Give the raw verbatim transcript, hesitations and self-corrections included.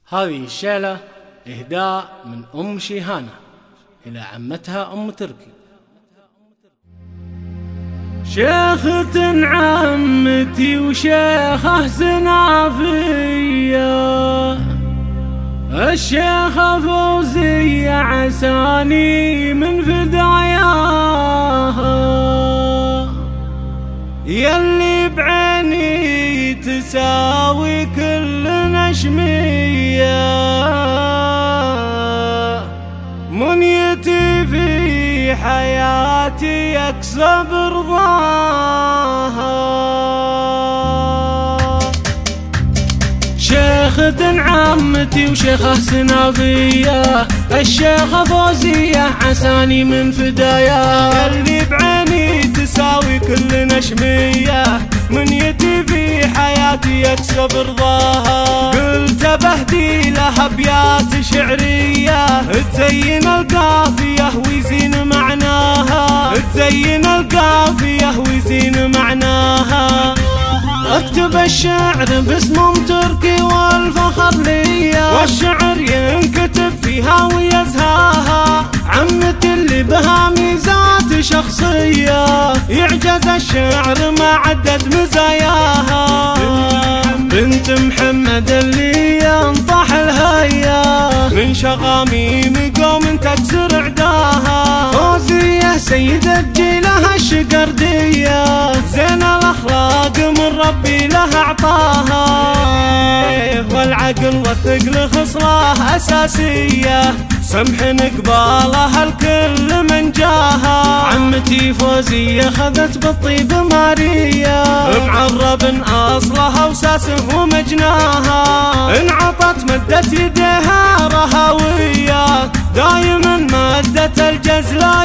هذه الشعلة إهداء من أم شيهانة إلى عمتها أم تركي. شيخة عمتي وشيخة زنافية، الشيخة فوزية عساني من فداياها، يلي بعيني تساوي كل نشمية، منيتي في حياتي يكسب رضاها. شيخة عمتي وشيخة سنافية، الشيخة فوزية عساني من فدايا، اللي بعيني تساوي كل نشمية، منيتي في حياتي يكسب رضاها. قلت بهدي لها ابيات شعرية تزين القافية ويزين معناها، تزين القافية ويزين معناها. اكتب الشعر باسم ام تركي والفخر ليا، والشعر ينكتب فيها ويزهاها، عمتي اللي بها ميزات شخصية، يعجز الشعر ما عدد مزاياها. بنت محمد اللي ينطح الهيا، من شغاميم قوم تكسر عداها، فوزية سيدة جيلها الشقردية، زين الاخلاق من ربي لها اعطاها، والعقل والثقل خصله اساسية، سمح قبالها الكل من جاها. عمتي فوزية خذت بالطيب مارية، معرب اصلها وساسه ومجناها، انعطت مدت يديها رهاوية، دايما مادة الجزلة